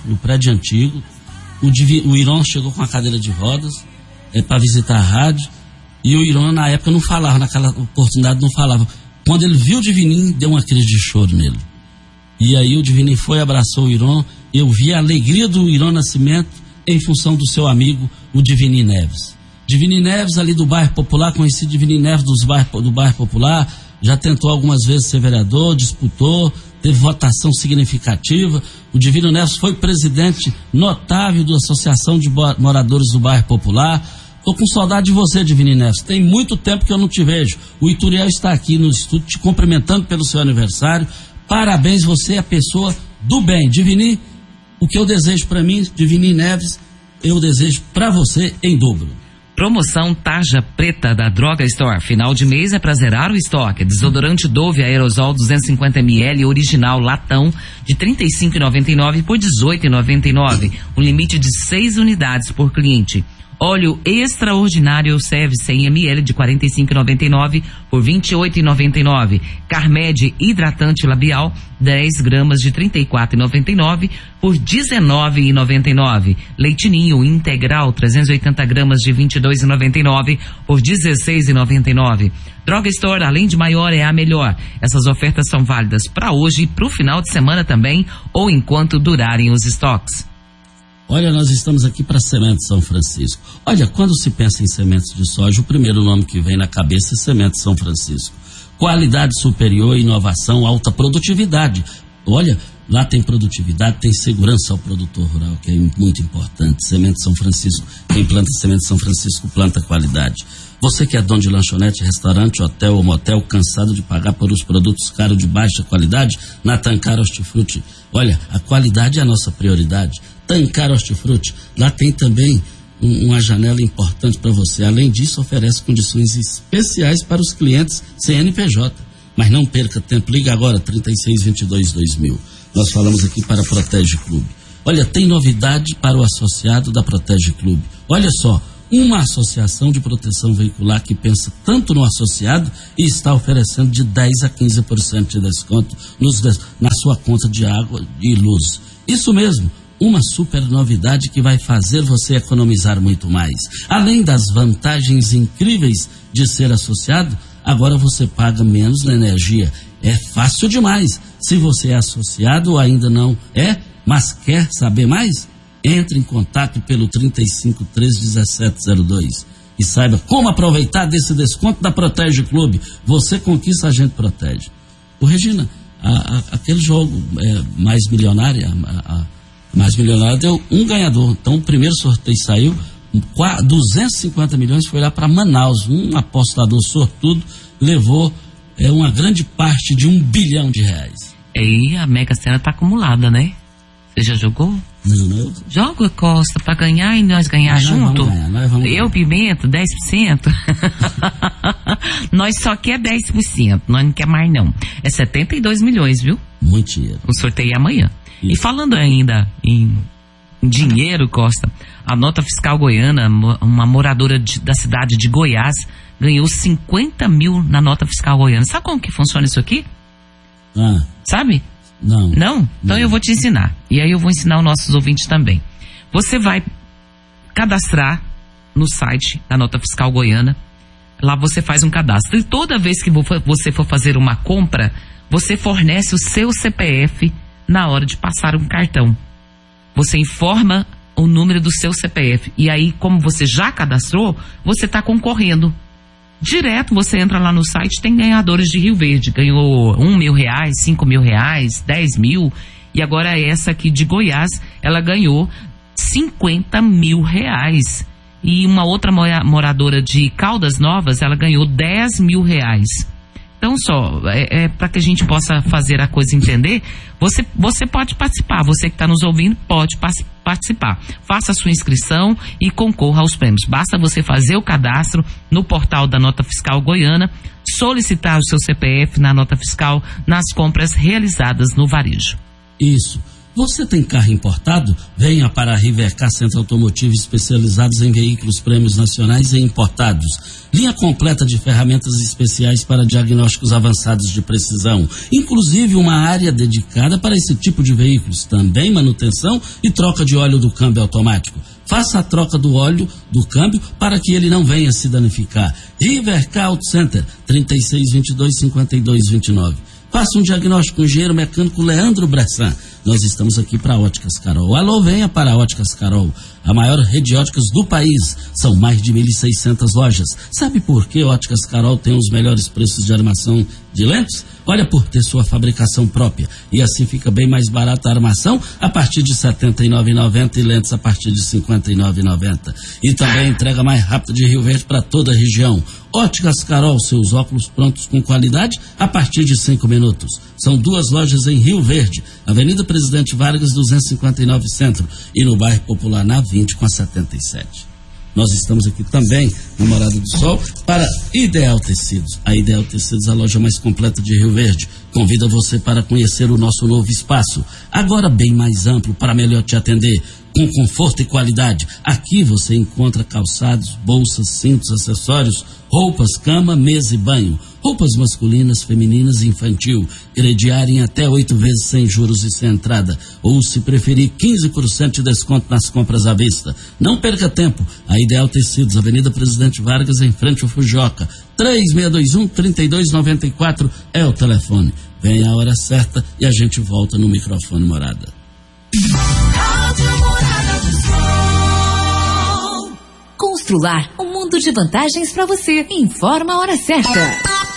O Irão chegou com a cadeira de rodas para visitar a rádio, e o Irão na época não falava, naquela oportunidade não falava. Quando ele viu o Divininho, deu uma crise de choro nele. E aí o Divininho foi, abraçou o Irão. Eu vi a alegria do Irão Nascimento em função do seu amigo, o Divininho Neves. Divininho Neves ali do bairro Popular, conheci Divininho Neves do bairro Popular, já tentou algumas vezes ser vereador, disputou, teve votação significativa. O Divino Neves foi presidente notável da Associação de Moradores do Bairro Popular. Estou com saudade de você, Divino Neves. Tem muito tempo que eu não te vejo. O Ituriel está aqui no estúdio te cumprimentando pelo seu aniversário. Parabéns, você é a pessoa do bem. Divini, o que eu desejo para mim, Divini Neves, eu desejo para você em dobro. Promoção Tarja Preta da Droga Store. Final de mês é pra zerar o estoque. Desodorante Dove Aerosol 250ml original latão de R$ 35,99 por R$ 18,99. Um limite de 6 unidades por cliente. Óleo extraordinário serve 100ml de R$ 45,99 por R$ 28,99. Carmed hidratante labial 10 gramas de R$ 34,99 por R$ 19,99. Leitinho integral 380 gramas de R$ 22,99 por R$ 16,99. Droga Store, além de maior, é a melhor. Essas ofertas são válidas para hoje e para o final de semana também, ou enquanto durarem os estoques. Olha, nós estamos aqui para Semente São Francisco. Olha, quando se pensa em sementes de soja, o primeiro nome que vem na cabeça é Semente São Francisco. Qualidade superior, inovação, alta produtividade. Olha, lá tem produtividade, tem segurança ao produtor rural, que é muito importante. Semente São Francisco, quem planta Semente São Francisco planta qualidade. Você que é dono de lanchonete, restaurante, hotel ou motel, cansado de pagar por os produtos caros de baixa qualidade, na Tancar Hortifruti. Olha, a qualidade é a nossa prioridade. Tancar Hortifruti, lá tem também uma janela importante para você. Além disso, oferece condições especiais para os clientes CNPJ. Mas não perca tempo, liga agora, 3622-2000. Nós falamos aqui para a Protege Clube. Olha, tem novidade para o associado da Protege Clube. Olha só, uma associação de proteção veicular que pensa tanto no associado e está oferecendo de 10% a 15% de desconto na sua conta de água e luz. Isso mesmo, uma super novidade que vai fazer você economizar muito mais. Além das vantagens incríveis de ser associado, agora você paga menos na energia. É fácil demais. Se você é associado ou ainda não é, mas quer saber mais, entre em contato pelo 3513-1702 e saiba como aproveitar desse desconto da Protege Clube. Você conquista, a gente protege. Ô Regina, aquele jogo Mais Milionária, Mais Milionária deu um ganhador. Então o primeiro sorteio saiu, 250 milhões foi lá para Manaus. Um apostador sortudo levou uma grande parte de R$1 bilhão. E a Mega Sena tá acumulada, né? Você já jogou? Não. Joga, Costa, pra ganhar e nós ganhar junto? Nós vamos ganhar. Eu, Pimenta, 10%? Nós só quer 10%, nós não quer mais não. É 72 milhões, viu? Muito dinheiro. O sorteio é amanhã. Isso. E falando ainda em dinheiro, Costa, a nota fiscal goiana, uma moradora da cidade de Goiás, ganhou 50 mil na nota fiscal goiana. Sabe como que funciona isso aqui? Sabe? Não. Não? Então eu vou te ensinar. E aí eu vou ensinar os nossos ouvintes também. Você vai cadastrar no site da nota fiscal goiana. Lá você faz um cadastro. E toda vez que você for fazer uma compra, você fornece o seu CPF na hora de passar um cartão. Você informa o número do seu CPF. E aí, como você já cadastrou, você está concorrendo. Direto você entra lá no site, tem ganhadores de Rio Verde. Ganhou R$1.000, R$5.000, 10 mil. E agora essa aqui de Goiás, ela ganhou 50 mil reais. E uma outra moradora de Caldas Novas, ela ganhou 10 mil reais. Então, para que a gente possa fazer a coisa entender, você pode participar. Você que está nos ouvindo pode participar. Faça a sua inscrição e concorra aos prêmios. Basta você fazer o cadastro no portal da Nota Fiscal Goiana, solicitar o seu CPF na nota fiscal nas compras realizadas no varejo. Isso. Você tem carro importado? Venha para a Rivercar Centro Automotivo, especializados em veículos prêmios nacionais e importados. Linha completa de ferramentas especiais para diagnósticos avançados de precisão. Inclusive uma área dedicada para esse tipo de veículos. Também manutenção e troca de óleo do câmbio automático. Faça a troca do óleo do câmbio para que ele não venha se danificar. Rivercar Auto Center, 3622-5229. Faça um diagnóstico com o engenheiro mecânico Leandro Bressan. Nós estamos aqui para Óticas Carol. Alô, venha para Óticas Carol, a maior rede de óticas do país. São mais de 1.600 lojas. Sabe por que Óticas Carol tem os melhores preços de armação de lentes? Olha, por ter sua fabricação própria. E assim fica bem mais barata a armação, a partir de R$ 79,90 e lentes a partir de R$ 59,90. E também a entrega mais rápida de Rio Verde para toda a região. Óticas Carol, seus óculos prontos com qualidade a partir de 5 minutos. São 2 lojas em Rio Verde, Avenida Presidente Vargas 259 Centro e no bairro Popular na 20 com a 77. Nós estamos aqui também no Morada do Sol para Ideal Tecidos. A Ideal Tecidos é a loja mais completa de Rio Verde. Convida você para conhecer o nosso novo espaço, agora bem mais amplo para melhor te atender, com conforto e qualidade. Aqui você encontra calçados, bolsas, cintos, acessórios, roupas, cama, mesa e banho, roupas masculinas, femininas e infantil, crediário em até 8 vezes sem juros e sem entrada, ou se preferir 15% de desconto nas compras à vista. Não perca tempo, a Ideal Tecidos, Avenida Presidente Vargas, em frente ao Fujoca, 3621-3294 é o telefone. Venha a hora certa e a gente volta no microfone Morada. Constrular um mundo de vantagens para você. Informa a hora certa.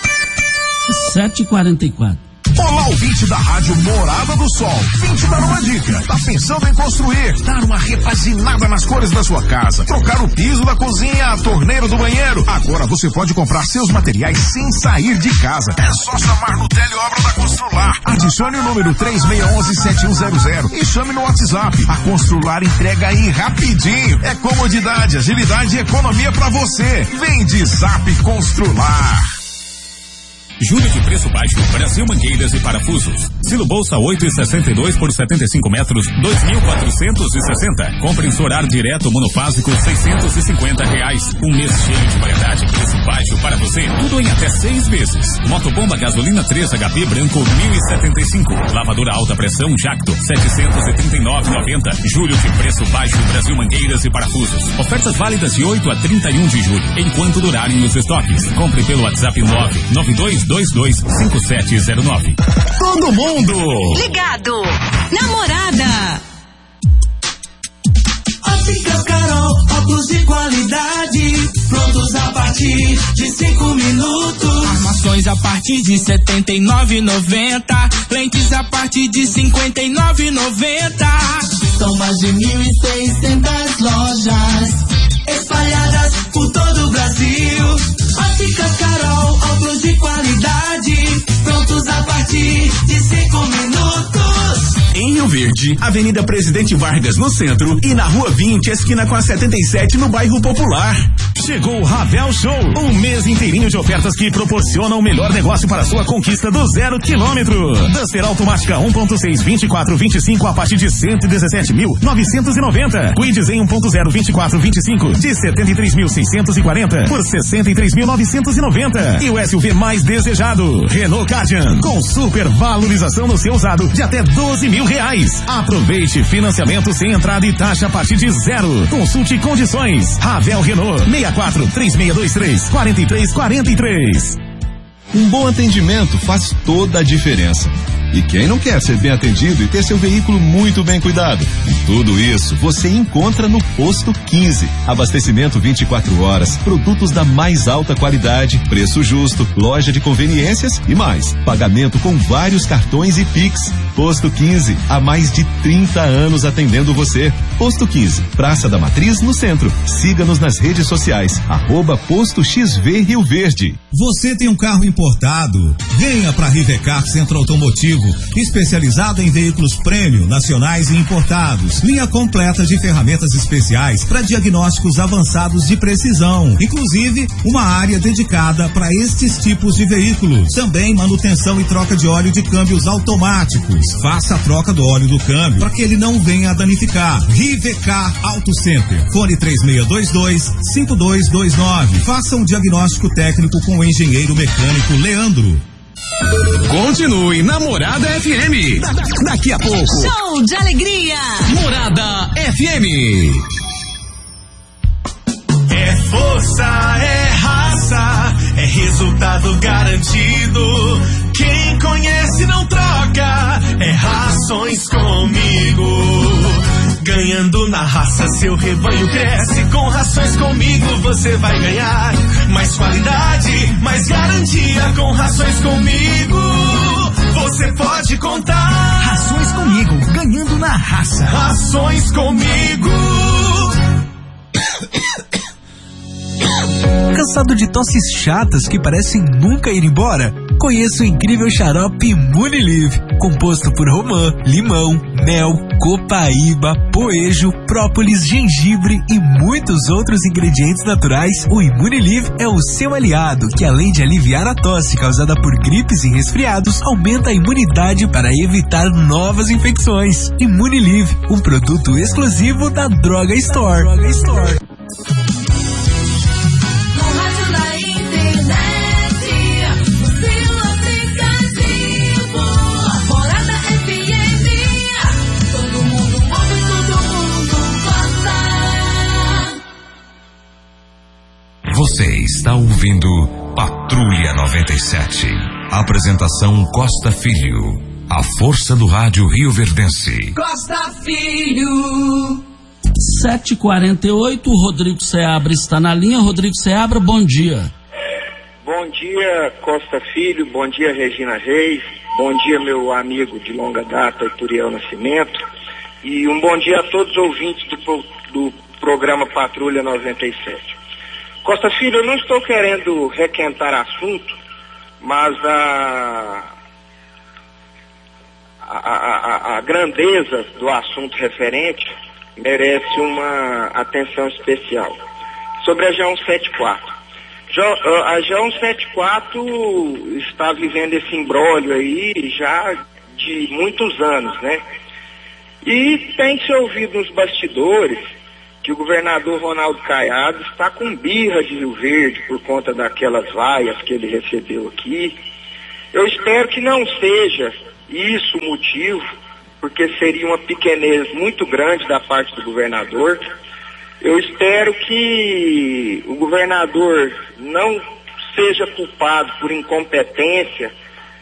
7h44. Olá, ouvinte da Rádio Morada do Sol. Vim te dar uma dica. Tá pensando em construir, dar uma repaginada nas cores da sua casa, trocar o piso da cozinha, a torneira do banheiro? Agora você pode comprar seus materiais sem sair de casa. É só chamar no Teleobra da Constrular. Adicione o número 3611-7100 e chame no WhatsApp. A Constrular entrega aí rapidinho. É comodidade, agilidade e economia pra você. Vem de Zap Constrular. Julho de preço baixo, Brasil Mangueiras e Parafusos. Silo Bolsa 8,62 por 75 metros, 2.460. Compre em Sorar direto monofásico, R$650. Um mês cheio de variedade, preço baixo para você. Tudo em até 6 vezes. Motobomba gasolina 3 HP branco, 1.075. Lavadora alta pressão Jacto, 739,90. Julho de preço baixo, Brasil Mangueiras e Parafusos. Ofertas válidas de 8 a 31 de julho, enquanto durarem os estoques. Compre pelo WhatsApp 992225709. Todo mundo ligado. Namorada. Óticas Carol, óculos de qualidade, prontos a partir de 5 minutos. Armações a partir de R$79,90. Lentes a partir de R$59,90. São mais de 1.600 lojas espalhadas por todo o Brasil. Óticas Carol, óculos de qualidade, prontos a partir de 5 minutos. Em Rio Verde, Avenida Presidente Vargas no centro e na Rua 20, esquina com a 77 no bairro Popular. Chegou o Ravel Show, um mês inteirinho de ofertas que proporcionam o melhor negócio para a sua conquista do 0 quilômetro. Duster automática 1.6 2425 a partir de 117.990. Quidz em 1.0 2425 de 73.640 por 63.990. E o SUV mais desejado, Renault Kadian, com super valorização no seu usado de até R$12.000. Aproveite financiamento sem entrada e taxa a partir de 0. Consulte condições. Ravel Renault 64 3623 4343. Um bom atendimento faz toda a diferença. E quem não quer ser bem atendido e ter seu veículo muito bem cuidado? Tudo isso você encontra no Posto 15. Abastecimento 24 horas, produtos da mais alta qualidade, preço justo, loja de conveniências e mais. Pagamento com vários cartões e Pix. Posto 15, há mais de 30 anos atendendo você. Posto 15, Praça da Matriz, no centro. Siga-nos nas redes sociais, @Posto XV Rio Verde. Você tem um carro importado? Venha para Rivecar Centro Automotivo, especializado em veículos prêmio, nacionais e importados. Linha completa de ferramentas especiais para diagnósticos avançados de precisão. Inclusive, uma área dedicada para estes tipos de veículos. Também manutenção e troca de óleo de câmbios automáticos. Faça a troca do óleo do câmbio para que ele não venha a danificar. Rivecar Auto Center. Fone 3622-5229. Faça um diagnóstico técnico com o engenheiro mecânico Leandro. Continue na Morada FM. Daqui a pouco. Show de alegria. Morada FM. É força, é raça, é resultado garantido. Quem conhece não troca, é Rações Comigo. Ganhando na raça, seu rebanho cresce. Com Rações Comigo você vai ganhar mais qualidade, mais garantia. Com Rações Comigo você pode contar. Rações Comigo, ganhando na raça. Rações Comigo. Cansado de tosses chatas que parecem nunca ir embora? Conheça o incrível xarope Imunilive, composto por romã, limão, mel, copaíba, poejo, própolis, gengibre e muitos outros ingredientes naturais. O Imunilive é o seu aliado, que além de aliviar a tosse causada por gripes e resfriados, aumenta a imunidade para evitar novas infecções. Imunilive, um produto exclusivo da Droga Store. Você está ouvindo Patrulha 97. Apresentação Costa Filho. A força do rádio rioverdense. Costa Filho. 7h48, Rodrigo Seabra está na linha. Rodrigo Seabra, bom dia. Bom dia, Costa Filho. Bom dia, Regina Reis. Bom dia, meu amigo de longa data, Ituriel Nascimento. E um bom dia a todos os ouvintes do programa Patrulha 97. Costa Filho, eu não estou querendo requentar assunto, mas a grandeza do assunto referente merece uma atenção especial. Sobre a G174. A G174 está vivendo esse imbróglio aí já de muitos anos, né? E tem se ouvido nos bastidores que o governador Ronaldo Caiado está com birra de Rio Verde por conta daquelas vaias que ele recebeu aqui. Eu espero que não seja isso o motivo, porque seria uma pequenez muito grande da parte do governador. Eu espero que o governador não seja culpado por incompetência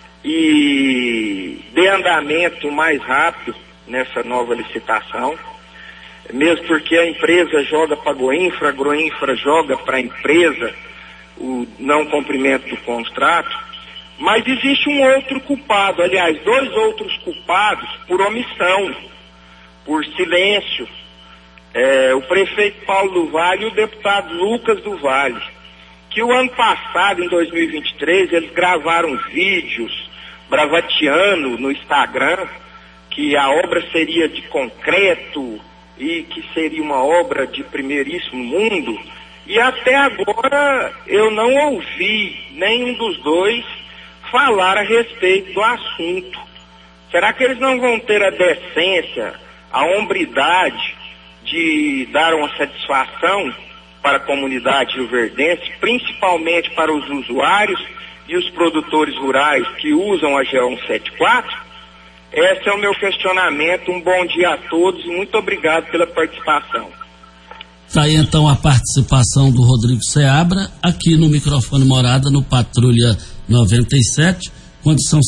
e dê andamento mais rápido nessa nova licitação. Mesmo porque a empresa joga para a Groinfra joga para a empresa o não cumprimento do contrato, mas existe um outro culpado, aliás, dois outros culpados por omissão, por silêncio, o prefeito Paulo do Vale e o deputado Lucas do Vale, que o ano passado, em 2023, eles gravaram vídeos bravateando no Instagram, que a obra seria de concreto e que seria uma obra de primeiríssimo mundo, e até agora eu não ouvi nenhum dos dois falar a respeito do assunto. Será que eles não vão ter a decência, a hombridade de dar uma satisfação para a comunidade rioverdense, principalmente para os usuários e os produtores rurais que usam a GO 174? Esse é o meu questionamento. Um bom dia a todos e muito obrigado pela participação. Tá aí então a participação do Rodrigo Seabra aqui no microfone Morada no Patrulha 97, quando são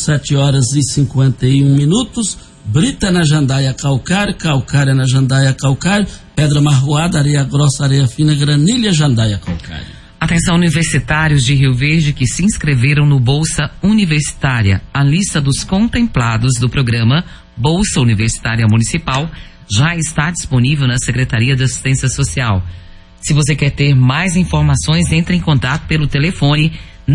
7h51. Brita na Jandaia Calcário, Calcária na Jandaia Calcário, Pedra Marroada, Areia Grossa, Areia Fina, Granilha, Jandaia Calcário. Atenção universitários de Rio Verde que se inscreveram no Bolsa Universitária. A lista dos contemplados do programa Bolsa Universitária Municipal já está disponível na Secretaria de Assistência Social. Se você quer ter mais informações, entre em contato pelo telefone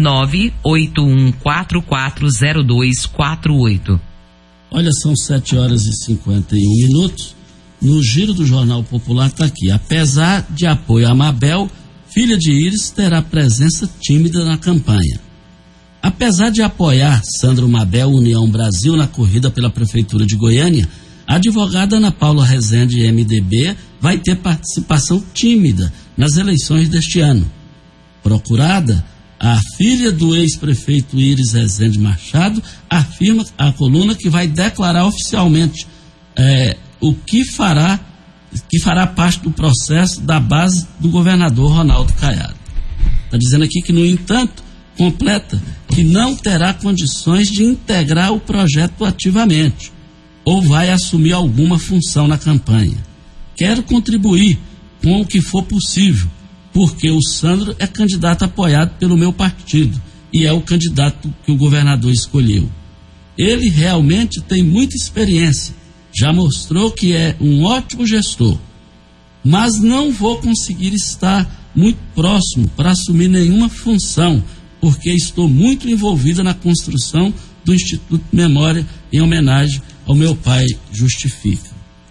981440248. Olha, são 7h51. No giro do Jornal Popular está aqui. Apesar de apoio a Mabel, filha de Íris terá presença tímida na campanha. Apesar de apoiar Sandro Mabel, União Brasil, na corrida pela Prefeitura de Goiânia, a advogada Ana Paula Rezende, MDB, vai ter participação tímida nas eleições deste ano. Procurada, a filha do ex-prefeito Íris Rezende Machado afirma à coluna que vai declarar oficialmente o que fará parte do processo da base do governador Ronaldo Caiado. Está dizendo aqui que, no entanto, completa que não terá condições de integrar o projeto ativamente ou vai assumir alguma função na campanha. Quero contribuir com o que for possível, porque o Sandro é candidato apoiado pelo meu partido e é o candidato que o governador escolheu. Ele realmente tem muita experiência, já mostrou que é um ótimo gestor, mas não vou conseguir estar muito próximo para assumir nenhuma função, porque estou muito envolvida na construção do Instituto Memória em homenagem ao meu pai, justifica.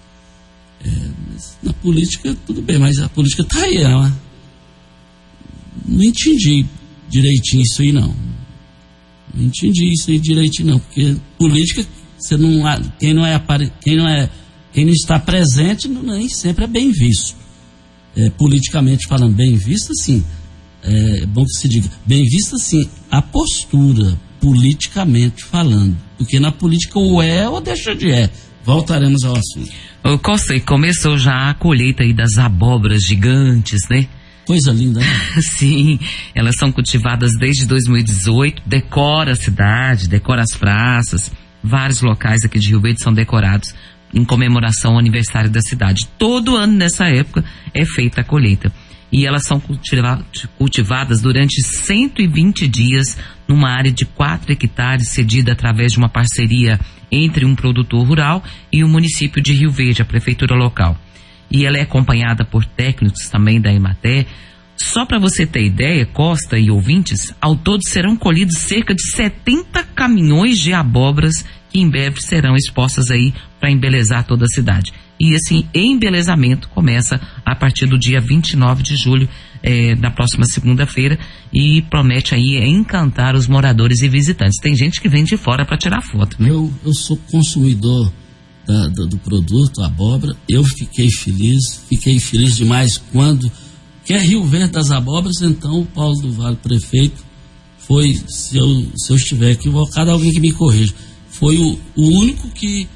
Na política, tudo bem, mas a política está aí, não entendi direitinho isso aí, não. Não entendi isso aí direitinho, não, porque política, quem não está presente nem sempre é bem visto. Politicamente falando, bem visto, sim. É bom que se diga, bem vista, sim, a postura, politicamente falando. Porque na política ou é ou deixa de é. Voltaremos ao assunto. Ô Costa, começou já a colheita aí das abóboras gigantes, né? Coisa linda, né? Sim, elas são cultivadas desde 2018, decora a cidade, decora as praças, vários locais aqui de Rio Verde são decorados em comemoração ao aniversário da cidade. Todo ano nessa época é feita a colheita. E elas são cultivadas durante 120 dias numa área de 4 hectares cedida através de uma parceria entre um produtor rural e o município de Rio Verde, a prefeitura local. E ela é acompanhada por técnicos também da Emater. Só para você ter ideia, Costa e ouvintes, ao todo serão colhidos cerca de 70 caminhões de abóboras que em breve serão expostas aí para embelezar toda a cidade. E esse embelezamento começa a partir do dia 29 de julho, na próxima segunda-feira, e promete aí encantar os moradores e visitantes. Tem gente que vem de fora para tirar foto, né? Eu sou consumidor do produto, abóbora. Eu fiquei feliz demais quando, que é Rio Verde das Abóboras, então o Paulo do Vale, prefeito, foi, se eu estiver equivocado, alguém que me corrija, foi o único que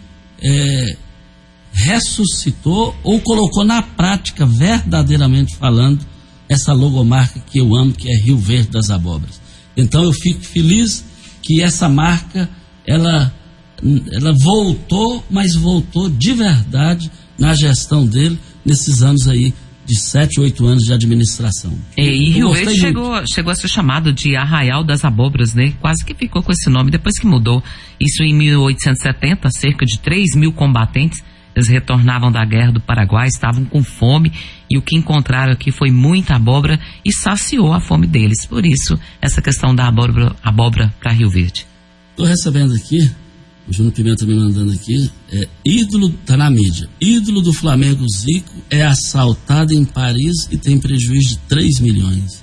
ressuscitou ou colocou na prática, verdadeiramente falando, essa logomarca que eu amo, que é Rio Verde das Abóboras. Então eu fico feliz que essa marca, ela voltou, mas voltou de verdade na gestão dele, nesses anos aí, de 7, 8 anos de administração. E Rio Verde chegou a ser chamado de Arraial das Abóboras, né? Quase que ficou com esse nome, depois que mudou. Isso em 1870, cerca de 3 mil combatentes, eles retornavam da guerra do Paraguai, estavam com fome, e o que encontraram aqui foi muita abóbora e saciou a fome deles. Por isso, essa questão da abóbora para Rio Verde. Estou recebendo aqui O Júnior Pimenta me mandando aqui, ídolo, tá na mídia, ídolo do Flamengo, Zico, é assaltado em Paris e tem prejuízo de 3 milhões.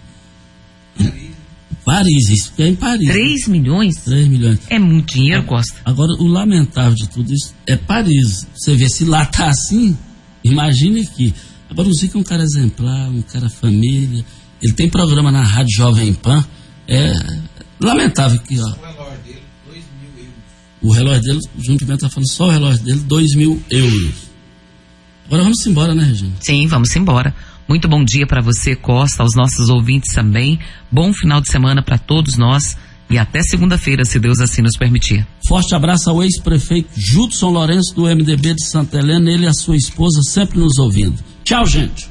Paris, isso é em Paris. 3 milhões? 3 milhões. É muito dinheiro, Costa. Agora, o lamentável de tudo isso é Paris. Você vê, se lá tá assim, imagine aqui. Agora, o Zico é um cara exemplar, um cara família, ele tem programa na Rádio Jovem Pan, lamentável que, ó. O relógio dele, o Júnior Pimenta tá falando só o relógio dele, 2.000 euros. Agora vamos embora, né, Regina? Sim, vamos embora. Muito bom dia para você, Costa, aos nossos ouvintes também. Bom final de semana para todos nós e até segunda-feira, se Deus assim nos permitir. Forte abraço ao ex-prefeito Judson Lourenço do MDB de Santa Helena, ele e a sua esposa sempre nos ouvindo. Tchau, gente.